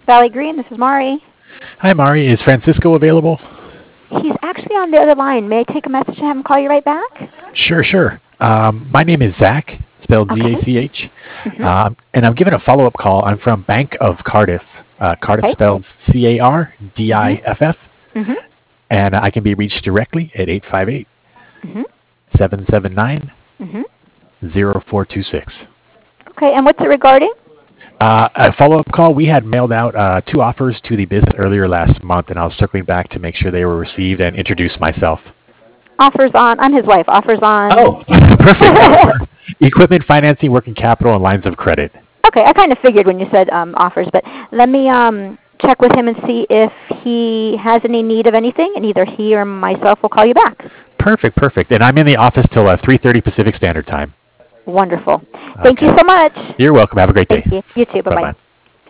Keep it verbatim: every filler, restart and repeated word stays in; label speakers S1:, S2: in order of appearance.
S1: Valley Green, this is Mari.
S2: Hi, Mari. Is Francisco available?
S1: He's actually on the other line. May I take a message and have him call you right back?
S2: Sure, sure. Um, my name is Zach, spelled Z A
S1: Okay.
S2: C H,
S1: Mm-hmm.
S2: um, and I'm giving a follow up call. I'm from Bank of Cardiff. Uh, Cardiff
S1: Okay.
S2: spelled C A R D I
S1: Mm-hmm.
S2: F F,
S1: Mm-hmm.
S2: and I can be reached directly at eight five eight,
S1: Mm-hmm.
S2: seven seven nine,
S1: Mm-hmm.
S2: zero four two six.
S1: Okay, and what's it regarding?
S2: Uh, a follow up call. We had mailed out uh, two offers to the business earlier last month, and I was circling back to make sure they were received and introduce myself.
S1: Offers on, I'm his wife. Offers on.
S2: Oh, perfect. Equipment financing, working capital, and lines of credit.
S1: Okay, I kind of figured when you said um, offers, but let me um, check with him and see if he has any need of anything, and either he or myself will call you back.
S2: Perfect, perfect. And I'm in the office till uh, three thirty Pacific Standard Time.
S1: Wonderful. Thank you
S2: Okay.
S1: so much.
S2: You're welcome. Have a great day.
S1: Thank you. You too.
S2: Bye
S1: Bye-bye.
S2: bye.